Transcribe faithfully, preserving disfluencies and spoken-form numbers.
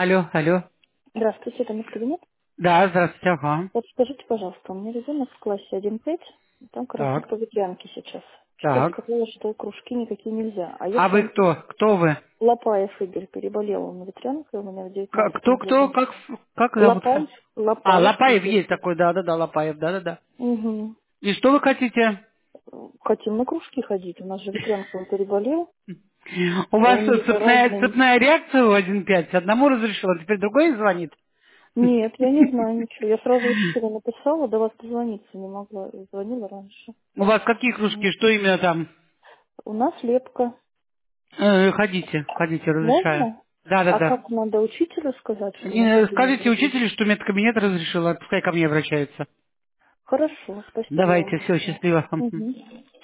Алло, алло. Здравствуйте, это мой кабинет. Да, здравствуйте, ага. Вот скажите, пожалуйста, у меня ребенок в классе один пять, там карантин Так, по ветрянке сейчас. Вчера так. сказала, что кружки никакие нельзя. А А если вы он кто? Кто вы? Лопаев Игорь переболел, он ветрянкой у меня в К- девятнадцатом Кто, кто, году. как, как зовут? Лопаев, А, Лопаев Лопаев Игорь. есть такой, да-да-да, Лопаев, да-да-да. Угу. И что вы хотите? Хотим на кружки ходить. У нас же ветрянка он переболел, У а вас он что, не цепная, заразный. цепная реакция у один пять? Одному разрешила, теперь другой звонит? Нет, я не знаю ничего. Я сразу учителю написала, до вас дозвониться не могла. Я звонила раньше. У вас какие кружки, Вот. что именно там? У нас лепка. Э, ходите, ходите, разрешаю. Можно? А Да-да-да. как надо учителю сказать, что мы Не, ходим? Скажите учителю, что медкабинет разрешила, пускай ко мне обращается. Хорошо, спасибо вам Давайте, все, большое. счастливо. Мгм.